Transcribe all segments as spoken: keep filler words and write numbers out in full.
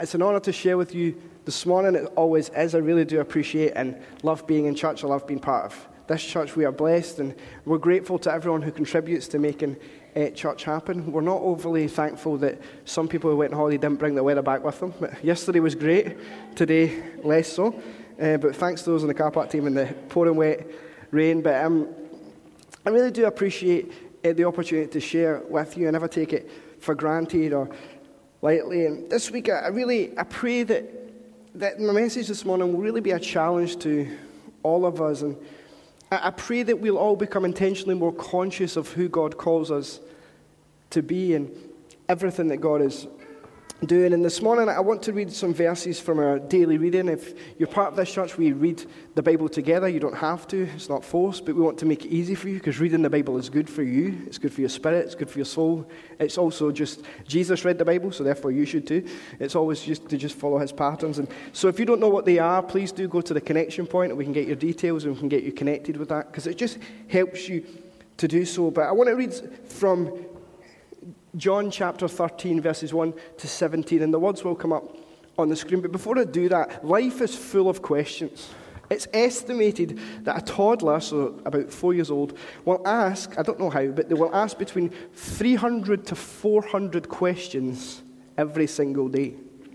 It's an honor to share with you this morning. It always is. I really do appreciate and love being in church. I love being part of this church. We are blessed, and we're grateful to everyone who contributes to making uh, church happen. We're not overly thankful that some people who went on holiday didn't bring the weather back with them. But yesterday was great, today less so. Uh, but thanks to those in the car park team in the pouring wet rain. But um, I really do appreciate uh, the opportunity to share with you. I never take it for granted or lightly. And this week, I really, I pray that, that my message this morning will really be a challenge to all of us. And I, I pray that we'll all become intentionally more conscious of who God calls us to be and everything that God is doing. And this morning, I want to read some verses from our daily reading. If you're part of this church, we read the Bible together. You don't have to. It's not forced, but we want to make it easy for you because reading the Bible is good for you. It's good for your spirit. It's good for your soul. It's also just, Jesus read the Bible, so therefore you should too. It's always just to just follow his patterns. And so if you don't know what they are, please do go to the connection point and we can get your details and we can get you connected with that because it just helps you to do so. But I want to read from John chapter thirteen, verses one to seventeen, and the words will come up on the screen. But before I do that, life is full of questions. It's estimated that a toddler, so about four years old, will ask, I don't know how, but they will ask between three hundred to four hundred questions every single day.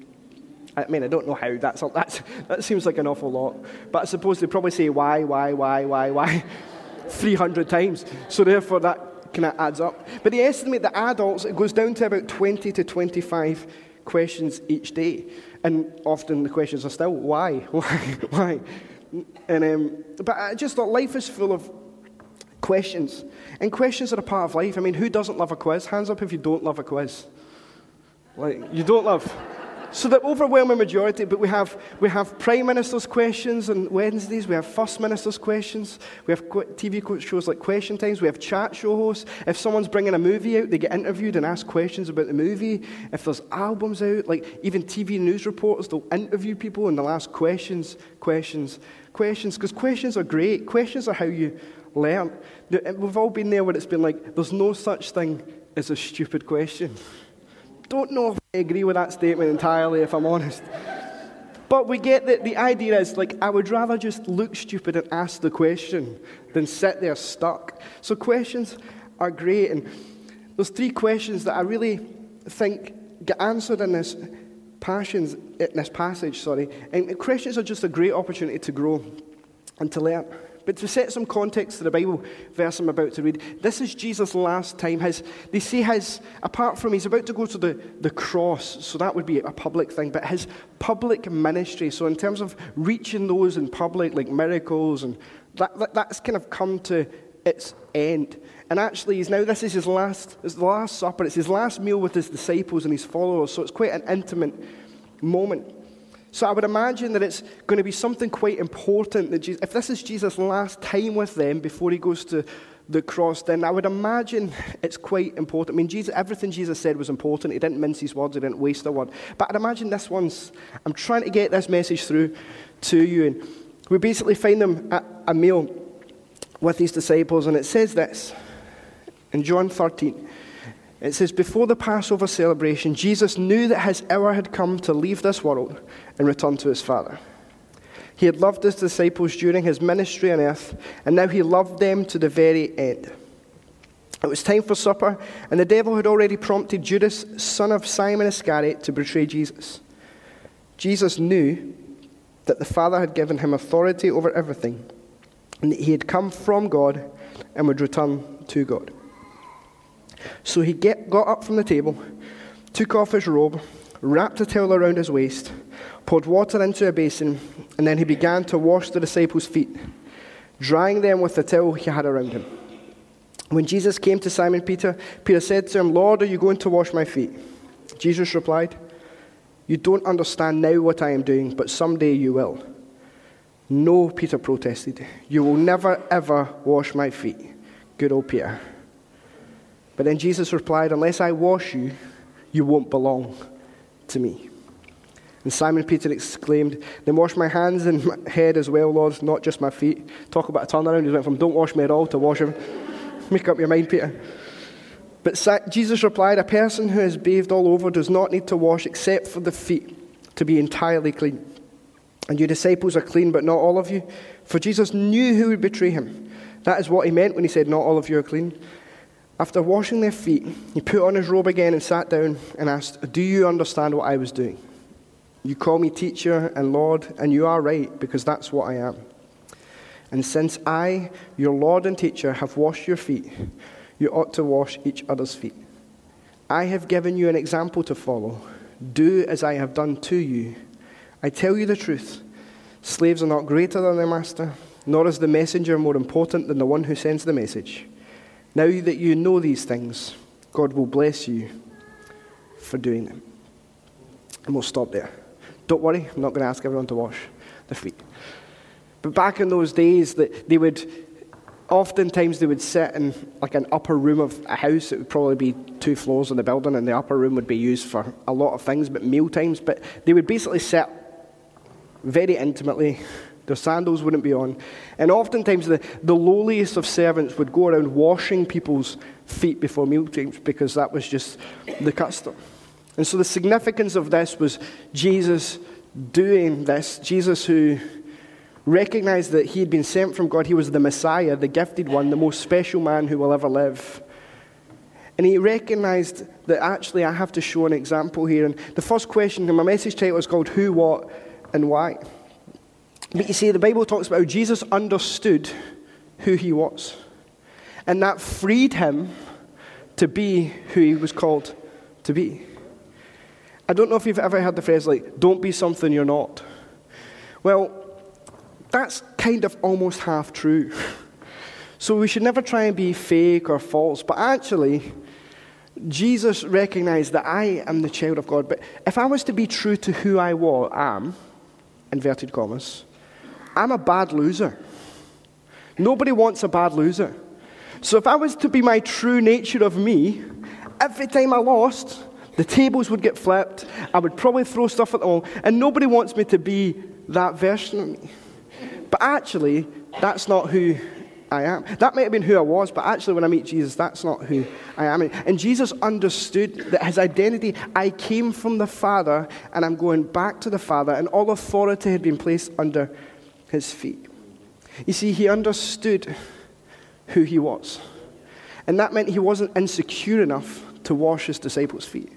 I mean, I don't know how, that's, that's, that seems like an awful lot. But I suppose they probably say why, why, why, why, why, three hundred times. So therefore that kind of adds up. But they estimate that adults, it goes down to about twenty to twenty-five questions each day. And often the questions are still, why? Why? Why? And um, But I just thought life is full of questions. And questions are a part of life. I mean, who doesn't love a quiz? Hands up if you don't love a quiz. Like, you don't love... So the overwhelming majority, but we have we have Prime Minister's questions on Wednesdays, we have First Minister's questions, we have T V shows like Question Times, we have chat show hosts. If someone's bringing a movie out, they get interviewed and ask questions about the movie. If there's albums out, like even T V news reporters, they'll interview people and they'll ask questions, questions, questions, because questions are great. Questions are how you learn. We've all been there where it's been like, there's no such thing as a stupid question. Don't know if I agree with that statement entirely, if I'm honest. But we get that the idea is, like, I would rather just look stupid and ask the question than sit there stuck. So questions are great. And there's three questions that I really think get answered in this, passions, in this passage. Sorry. And questions are just a great opportunity to grow and to learn. But to set some context to the Bible verse I'm about to read, this is Jesus' last time. His, they say his, apart from he's about to go to the, the cross, so that would be a public thing, but his public ministry, so in terms of reaching those in public, like miracles, and that, that that's kind of come to its end. And actually, he's now, this is his last, it's the Last Supper, it's his last meal with his disciples and his followers, so it's quite an intimate moment. So I would imagine that it's going to be something quite important that Jesus, if this is Jesus' last time with them before he goes to the cross, then I would imagine it's quite important. I mean, Jesus, everything Jesus said was important. He didn't mince his words. He didn't waste a word. But I'd imagine this one's, I'm trying to get this message through to you. And we basically find them at a meal with his disciples. And it says this in John thirteen. It says, before the Passover celebration, Jesus knew that his hour had come to leave this world and return to his Father. He had loved his disciples during his ministry on earth, and now he loved them to the very end. It was time for supper, and the devil had already prompted Judas, son of Simon Iscariot, to betray Jesus. Jesus knew that the Father had given him authority over everything, and that he had come from God and would return to God. So he get, got up from the table, took off his robe, wrapped a towel around his waist, poured water into a basin, and then he began to wash the disciples' feet, drying them with the towel he had around him. When Jesus came to Simon Peter, Peter said to him, Lord, are you going to wash my feet? Jesus replied, you don't understand now what I am doing, but someday you will. No, Peter protested, you will never ever wash my feet. Good old Peter. But then Jesus replied, unless I wash you, you won't belong to me. And Simon Peter exclaimed, then wash my hands and my head as well, Lord, not just my feet. Talk about a turnaround. He went from don't wash me at all to wash him. Make up your mind, Peter. But Jesus replied, a person who is bathed all over does not need to wash except for the feet, to be entirely clean. And your disciples are clean, but not all of you. For Jesus knew who would betray him. That is what he meant when he said, not all of you are clean. After washing their feet, he put on his robe again and sat down and asked, do you understand what I was doing? You call me teacher and Lord, and you are right, because that's what I am. And since I, your Lord and teacher, have washed your feet, you ought to wash each other's feet. I have given you an example to follow. Do as I have done to you. I tell you the truth. Slaves are not greater than their master, nor is the messenger more important than the one who sends the message. Now that you know these things, God will bless you for doing them. And we'll stop there. Don't worry, I'm not going to ask everyone to wash their feet. But back in those days, that they would, oftentimes they would sit in like an upper room of a house. It would probably be two floors in the building, and the upper room would be used for a lot of things, but meal times. But they would basically sit very intimately. Their sandals wouldn't be on. And oftentimes the, the lowliest of servants would go around washing people's feet before meal times, because that was just the custom. And so the significance of this was Jesus doing this. Jesus, who recognized that he had been sent from God. He was the Messiah, the gifted one, the most special man who will ever live. And he recognized that actually I have to show an example here. And the first question, and my message title is called Who, What, and Why. But you see, the Bible talks about how Jesus understood who he was. And that freed him to be who he was called to be. I don't know if you've ever heard the phrase like, don't be something you're not. Well, that's kind of almost half true. So we should never try and be fake or false. But actually, Jesus recognized that I am the child of God. But if I was to be true to who I was, am, inverted commas, I'm a bad loser. Nobody wants a bad loser. So if I was to be my true nature of me, every time I lost, the tables would get flipped. I would probably throw stuff at them all. And nobody wants me to be that version of me. But actually, that's not who I am. That might have been who I was, but actually when I meet Jesus, that's not who I am. And Jesus understood that his identity, I came from the Father, and I'm going back to the Father, and all authority had been placed under his feet. You see, he understood who he was. And that meant he wasn't insecure enough to wash his disciples' feet.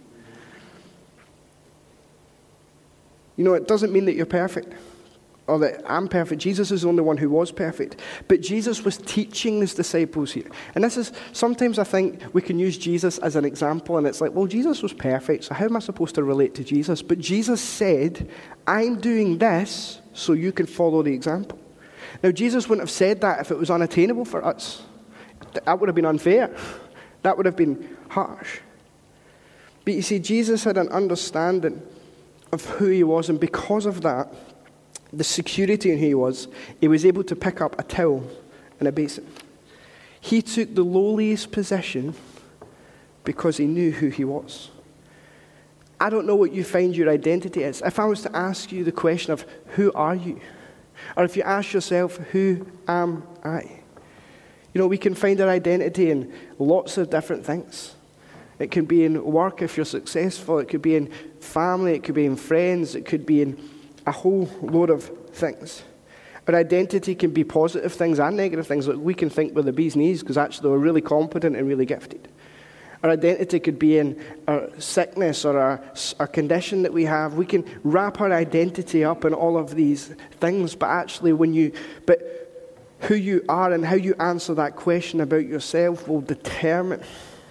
You know, it doesn't mean that you're perfect, or that I'm perfect. Jesus is the only one who was perfect. But Jesus was teaching his disciples here. And this is, sometimes I think we can use Jesus as an example, and it's like, well, Jesus was perfect, so how am I supposed to relate to Jesus? But Jesus said, I'm doing this so you can follow the example. Now, Jesus wouldn't have said that if it was unattainable for us. That would have been unfair. That would have been harsh. But you see, Jesus had an understanding of who he was, and because of that, the security in who he was, he was able to pick up a towel and a basin. He took the lowliest position because he knew who he was. I don't know what you find your identity is. If I was to ask you the question of, who are you? Or if you ask yourself, who am I? You know, we can find our identity in lots of different things. It can be in work if you're successful. It could be in family. It could be in friends. It could be in a whole load of things. Our identity can be positive things and negative things. Like we can think we're the bee's knees because actually we're really competent and really gifted. Our identity could be in our sickness or our, our condition that we have. We can wrap our identity up in all of these things, but actually when you, but who you are and how you answer that question about yourself will determine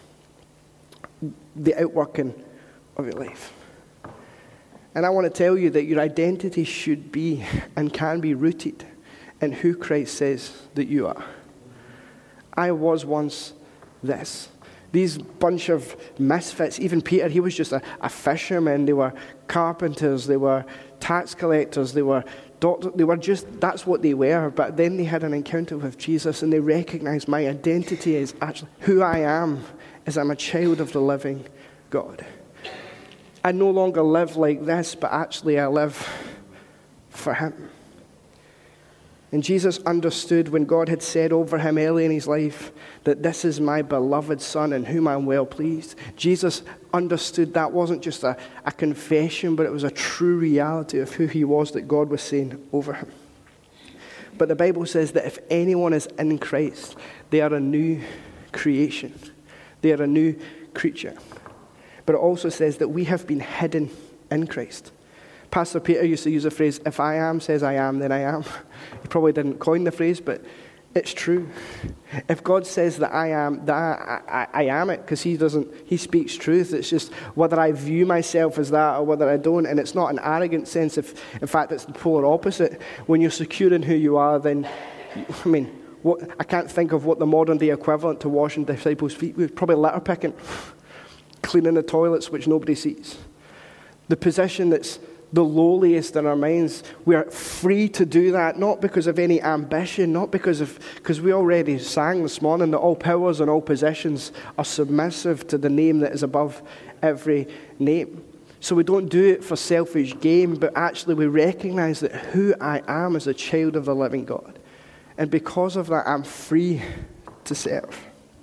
the outworking of your life. And I want to tell you that your identity should be and can be rooted in who Christ says that you are. I was once this. These bunch of misfits, even Peter, he was just a, a fisherman. They were carpenters, they were tax collectors, they were doctors, they were just, that's what they were. But then they had an encounter with Jesus and they recognized my identity is actually, who I am is I'm a child of the living God. I no longer live like this, but actually I live for him. And Jesus understood when God had said over him early in his life that this is my beloved Son in whom I'm well pleased. Jesus understood that wasn't just a, a confession, but it was a true reality of who he was that God was saying over him. But the Bible says that if anyone is in Christ, they are a new creation. They are a new creature. But it also says that we have been hidden in Christ. Pastor Peter used to use the phrase, if I am says I am, then I am. He probably didn't coin the phrase, but it's true. If God says that I am, that I, I, I am it, because he doesn't, he speaks truth. It's just whether I view myself as that or whether I don't, and it's not an arrogant sense. If, in fact, it's the polar opposite. When you're secure in who you are, then, I mean, what, I can't think of what the modern day equivalent to washing disciples' feet was. Probably litter picking, cleaning the toilets, which nobody sees. The position that's the lowliest in our minds, we are free to do that, not because of any ambition, not because of, because we already sang this morning that all powers and all possessions are submissive to the name that is above every name. So we don't do it for selfish gain, but actually we recognize that who I am is a child of the living God. And because of that, I'm free to serve.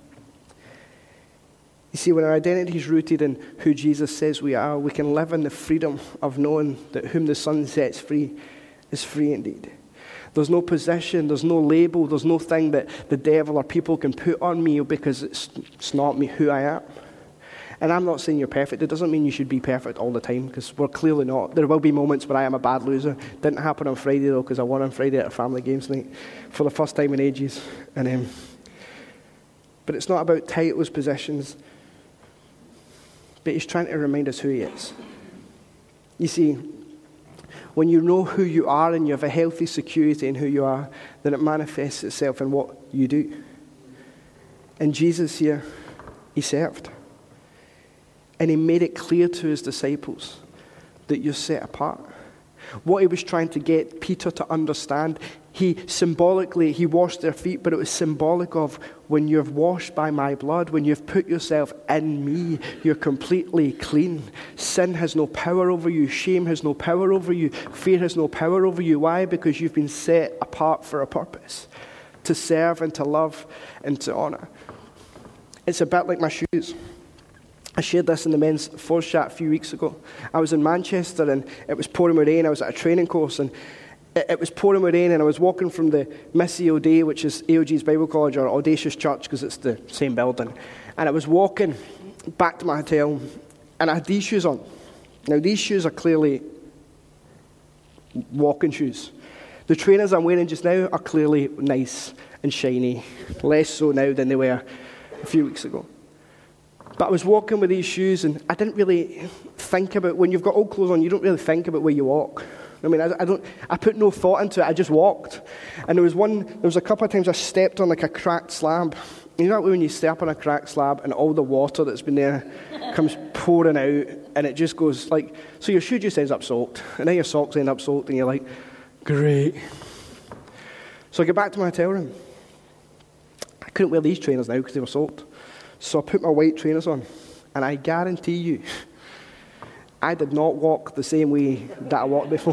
You see, when our identity is rooted in who Jesus says we are, we can live in the freedom of knowing that whom the Son sets free is free indeed. There's no possession, there's no label, there's no thing that the devil or people can put on me because it's, it's not me who I am. And I'm not saying you're perfect. It doesn't mean you should be perfect all the time, because we're clearly not. There will be moments where I am a bad loser. Didn't happen on Friday, though, because I won on Friday at a family games night for the first time in ages. And um, But it's not about titles, possessions. But he's trying to remind us who he is. You see, when you know who you are and you have a healthy security in who you are, then it manifests itself in what you do. And Jesus here, he served. And he made it clear to his disciples that you're set apart. What he was trying to get Peter to understand, he symbolically, he washed their feet, but it was symbolic of when you're washed by my blood, when you've put yourself in me, you're completely clean. Sin has no power over you. Shame has no power over you. Fear has no power over you. Why? Because you've been set apart for a purpose, to serve and to love and to honor. It's a bit like my shoes. I shared this in the men's force chat a few weeks ago. I was in Manchester and it was pouring with rain. I was at a training course and it, it was pouring with rain, and I was walking from the Missio Dei, which is A O G's Bible College, or Audacious Church because it's the same building. And I was walking back to my hotel and I had these shoes on. Now these shoes are clearly walking shoes. The trainers I'm wearing just now are clearly nice and shiny, less so now than they were a few weeks ago. But I was walking with these shoes, and I didn't really think about, when you've got old clothes on, you don't really think about where you walk. I mean, I, I don't. I put no thought into it. I just walked. And there was one. There was a couple of times I stepped on like a cracked slab. You know when you step on a cracked slab and all the water that's been there comes pouring out, and it just goes like. So your shoe just ends up soaked, and then your socks end up soaked, and you're like, great. So I get back to my hotel room. I couldn't wear these trainers now because they were soaked. So I put my white trainers on, and I guarantee you, I did not walk the same way that I walked before.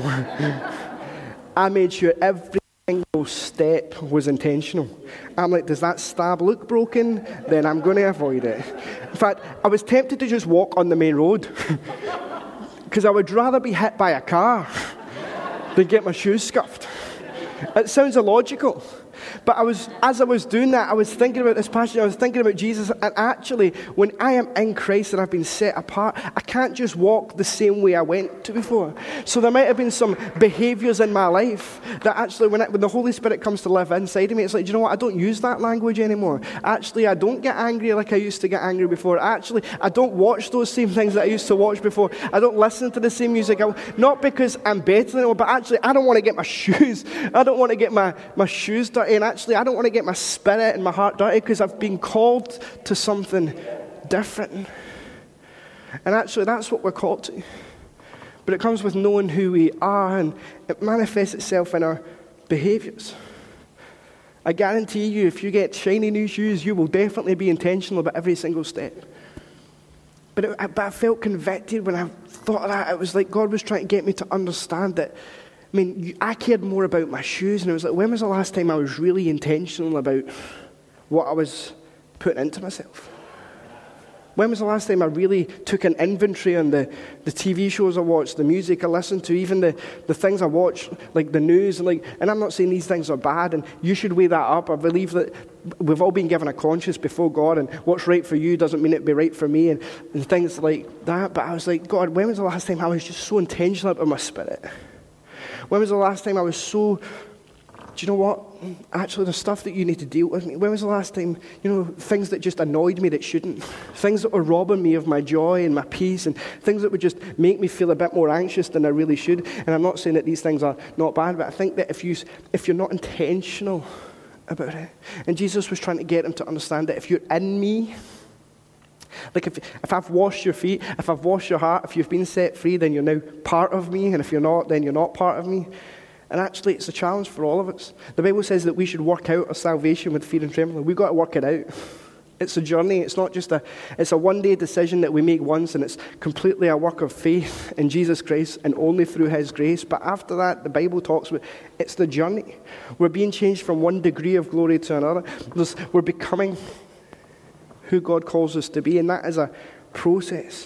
I made sure every single step was intentional. I'm like, does that stab look broken? Then I'm going to avoid it. In fact, I was tempted to just walk on the main road, because I would rather be hit by a car than get my shoes scuffed. It sounds illogical. But I was, as I was doing that, I was thinking about this passage, I was thinking about Jesus, and actually, when I am in Christ and I've been set apart, I can't just walk the same way I went to before. So there might have been some behaviors in my life that actually, when, I, when the Holy Spirit comes to live inside of me, it's like, do you know what, I don't use that language anymore. Actually, I don't get angry like I used to get angry before. Actually, I don't watch those same things that I used to watch before. I don't listen to the same music. I, not because I'm better than anyone, but actually, I don't want to get my shoes, I don't want to get my, my shoes dirty. And actually, I don't want to get my spirit and my heart dirty because I've been called to something different. And actually, that's what we're called to. But it comes with knowing who we are, and it manifests itself in our behaviors. I guarantee you, if you get shiny new shoes, you will definitely be intentional about every single step. But, it, but I felt convicted when I thought of that. It was like God was trying to get me to understand that I mean, you, I cared more about my shoes, and it was like, when was the last time I was really intentional about what I was putting into myself? When was the last time I really took an inventory on the, the T V shows I watched, the music I listened to, even the, the things I watch, like the news, and like, and I'm not saying these things are bad, and you should weigh that up. I believe that we've all been given a conscience before God, and what's right for you doesn't mean it'd be right for me, and, and things like that. But I was like, God, when was the last time I was just so intentional about my spirit? When was the last time I was so, do you know what? Actually, the stuff that you need to deal with me. When was the last time, you know, things that just annoyed me that shouldn't? Things that were robbing me of my joy and my peace, and things that would just make me feel a bit more anxious than I really should. And I'm not saying that these things are not bad, but I think that if, you, if you're not intentional about it, and Jesus was trying to get him to understand that if you're in me, like if, if I've washed your feet, if I've washed your heart, if you've been set free, then you're now part of me, and if you're not, then you're not part of me. And actually, it's a challenge for all of us. The Bible says that we should work out our salvation with fear and trembling. We've got to work it out. It's a journey. It's not just a, it's a one-day decision that we make once, and it's completely a work of faith in Jesus Christ and only through his grace. But after that, the Bible talks about, it's the journey. We're being changed from one degree of glory to another. There's, we're becoming who God calls us to be, and that is a process.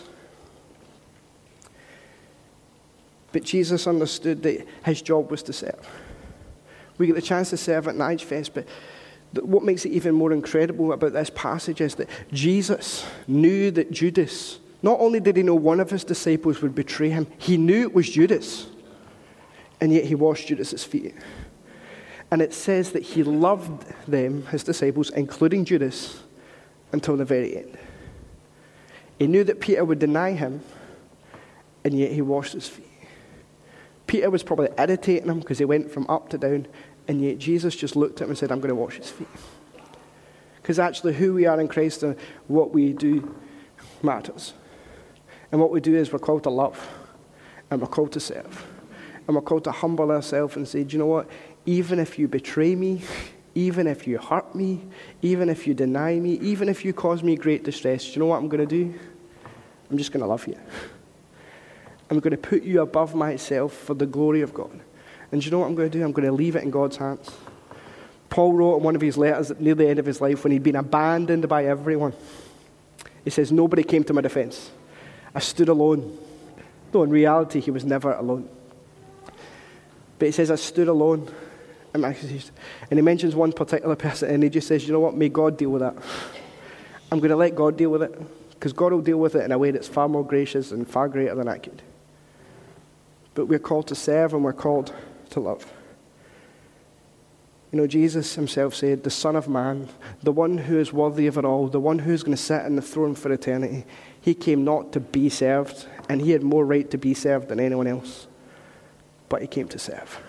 But Jesus understood that his job was to serve. We get the chance to serve at Nige Fest, but what makes it even more incredible about this passage is that Jesus knew that Judas, not only did he know one of his disciples would betray him, he knew it was Judas, and yet he washed Judas's feet. And it says that he loved them, his disciples, including Judas, until the very end. He knew that Peter would deny him, and yet he washed his feet. Peter was probably irritating him because he went from up to down, and yet Jesus just looked at him and said, I'm going to wash his feet. Because actually who we are in Christ and what we do matters. And what we do is we're called to love, and we're called to serve. And we're called to humble ourselves and say, do you know what? Even if you betray me, even if you hurt me, even if you deny me, even if you cause me great distress, do you know what I'm going to do? I'm just going to love you. I'm going to put you above myself for the glory of God. And do you know what I'm going to do? I'm going to leave it in God's hands. Paul wrote in one of his letters near the end of his life when he'd been abandoned by everyone. He says, nobody came to my defense. I stood alone. Though in reality, he was never alone. But he says, I stood alone. And he mentions one particular person, and he just says, you know what? May God deal with that. I'm going to let God deal with it, because God will deal with it in a way that's far more gracious and far greater than I could. But we're called to serve, and we're called to love. You know, Jesus himself said, the Son of Man, the one who is worthy of it all, the one who is going to sit in the throne for eternity, he came not to be served, and he had more right to be served than anyone else, but he came to serve.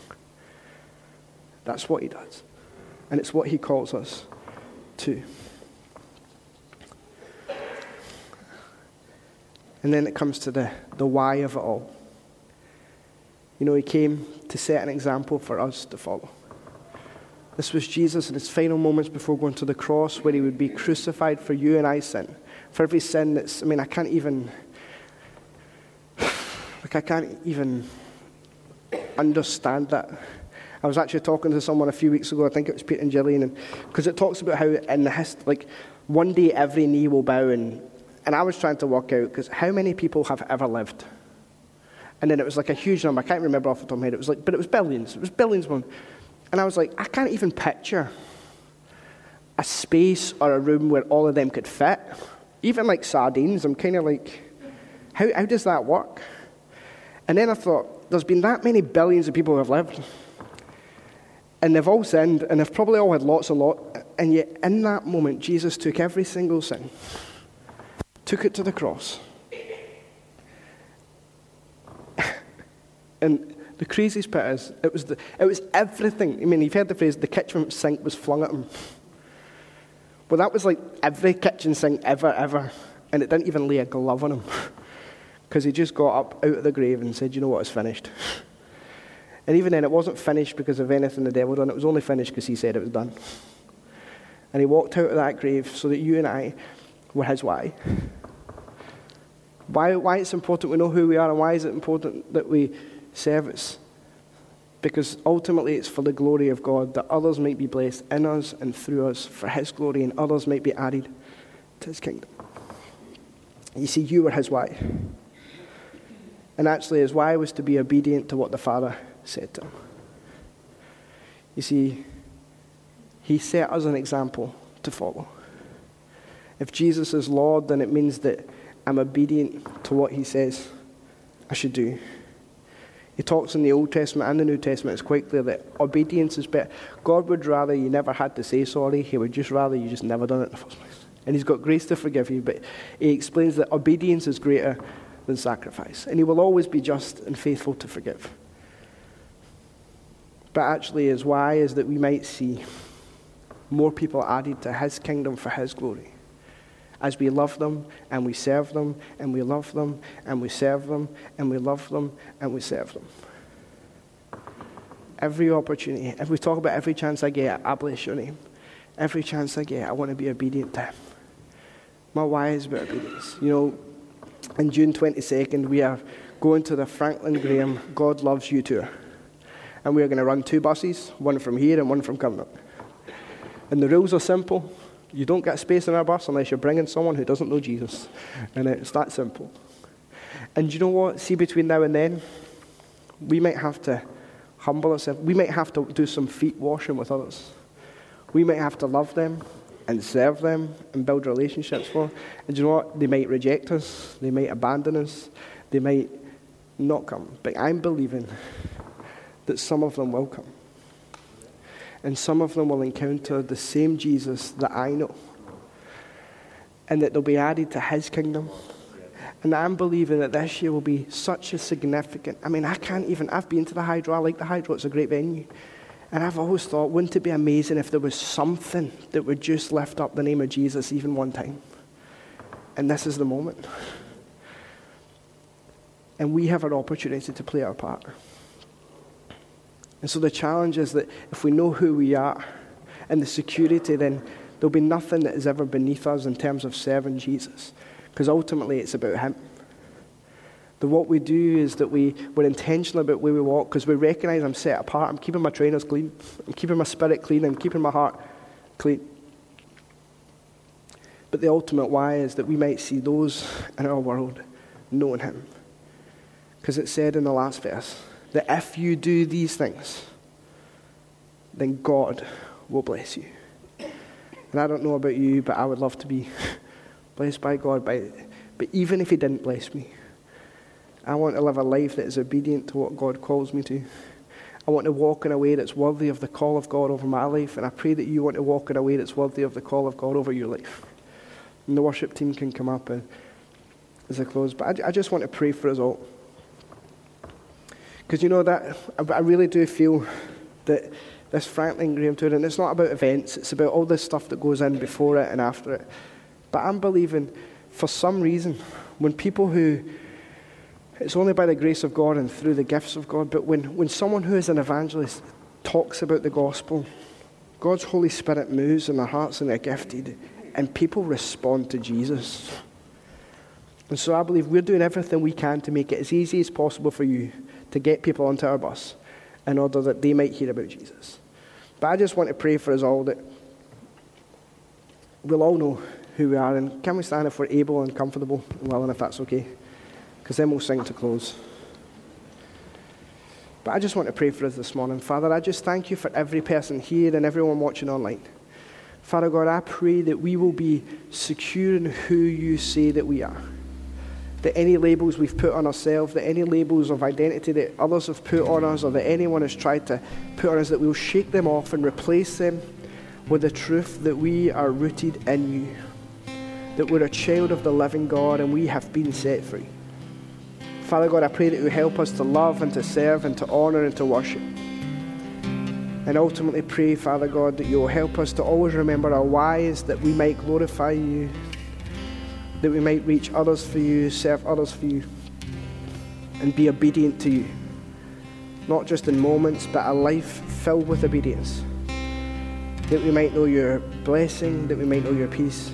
That's what he does, and it's what he calls us to. And then it comes to the, the why of it all. You know, he came to set an example for us to follow. This was Jesus in his final moments before going to the cross, where he would be crucified for you and I's sin. For every sin that's, I mean, I can't even, like I can't even understand that. I was actually talking to someone a few weeks ago, I think it was Peter and Gillian, and because it talks about how in the hist- like one day every knee will bow, and, and I was trying to work out, because how many people have ever lived? And then it was like a huge number, I can't remember off the top of my head, it was like, but it was billions, it was billions of them. And I was like, I can't even picture a space or a room where all of them could fit. Even like sardines, I'm kind of like, how how does that work? And then I thought, there's been that many billions of people who have lived, and they've all sinned, and they've probably all had lots and lots, and yet in that moment, Jesus took every single sin, took it to the cross. And the craziest part is, it was, the, it was everything. I mean, you've heard the phrase, the kitchen sink was flung at him. Well, that was like every kitchen sink ever, ever. And it didn't even lay a glove on him. Because he just got up out of the grave and said, you know what, it's finished. And even then, it wasn't finished because of anything the devil done. It was only finished because he said it was done. And he walked out of that grave so that you and I were his why. Why, why it's important we know who we are, and why is it important that we serve us. Because ultimately it's for the glory of God, that others might be blessed in us and through us for his glory, and others might be added to his kingdom. You see, you were his why. And actually his why was to be obedient to what the Father said to him. You see, he set us an example to follow. If Jesus is Lord, then it means that I'm obedient to what he says I should do. He talks in the Old Testament and the New Testament. It's quite clear that obedience is better. God would rather you never had to say sorry. He would just rather you just never done it in the first place. And he's got grace to forgive you, but he explains that obedience is greater than sacrifice. And he will always be just and faithful to forgive. But actually his why is that we might see more people added to his kingdom for his glory. As we love them, and we serve them, and we love them, and we serve them, and we love them, and we serve them. Every opportunity, if we talk about every chance I get, I bless your name. Every chance I get, I want to be obedient to him. My why is about obedience. You know, on June twenty-second, we are going to the Franklin Graham God Loves You tour. And we are going to run two buses, one from here and one from Cumnock. And the rules are simple. You don't get space in our bus unless you're bringing someone who doesn't know Jesus. And it's that simple. And you know what? See, between now and then, we might have to humble ourselves. We might have to do some feet washing with others. We might have to love them and serve them and build relationships for them. And you know what? They might reject us. They might abandon us. They might not come. But I'm believing that some of them will come. And some of them will encounter the same Jesus that I know. And that they'll be added to his kingdom. And I'm believing that this year will be such a significant... I mean, I can't even... I've been to the Hydro. I like the Hydro. It's a great venue. And I've always thought, wouldn't it be amazing if there was something that would just lift up the name of Jesus even one time? And this is the moment. And we have an opportunity to play our part. And so the challenge is that if we know who we are and the security, then there'll be nothing that is ever beneath us in terms of serving Jesus. Because ultimately it's about him. That what we do is that we, we're intentional about where we walk because we recognize I'm set apart. I'm keeping my trainers clean. I'm keeping my spirit clean. I'm keeping my heart clean. But the ultimate why is that we might see those in our world knowing him. Because it said in the last verse, that if you do these things, then God will bless you. And I don't know about you, but I would love to be blessed by God. By, but even if he didn't bless me, I want to live a life that is obedient to what God calls me to. I want to walk in a way that's worthy of the call of God over my life, and I pray that you want to walk in a way that's worthy of the call of God over your life. And the worship team can come up and, as I close. But I, I just want to pray for us all. Because you know that, I really do feel that this Franklin Graham tour, and it's not about events, it's about all this stuff that goes in before it and after it. But I'm believing, for some reason, when people who, it's only by the grace of God and through the gifts of God, but when, when someone who is an evangelist talks about the gospel, God's Holy Spirit moves in their hearts and they're gifted, and people respond to Jesus. And so I believe we're doing everything we can to make it as easy as possible for you to get people onto our bus in order that they might hear about Jesus. But I just want to pray for us all that we'll all know who we are. And can we stand if we're able and comfortable and willing, if that's okay? Because then we'll sing to close. But I just want to pray for us this morning. Father, I just thank you for every person here and everyone watching online. Father God, I pray that we will be secure in who you say that we are. That any labels we've put on ourselves, that any labels of identity that others have put on us, or that anyone has tried to put on us, that we'll shake them off and replace them with the truth that we are rooted in you. That we're a child of the living God and we have been set free. Father God, I pray that you help us to love and to serve and to honor and to worship. And ultimately pray, Father God, that you'll help us to always remember our why is that we might glorify you, that we might reach others for you, serve others for you, and be obedient to you. Not just in moments, but a life filled with obedience. That we might know your blessing, that we might know your peace.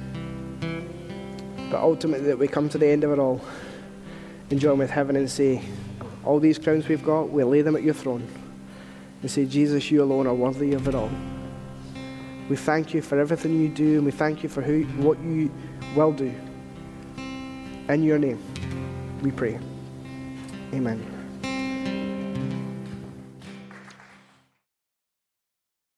But ultimately that we come to the end of it all, and join with heaven and say, all these crowns we've got, we'll lay them at your throne. and say, Jesus, you alone are worthy of it all. We thank you for everything you do, and we thank you for who, what you will do. In your name, we pray. Amen.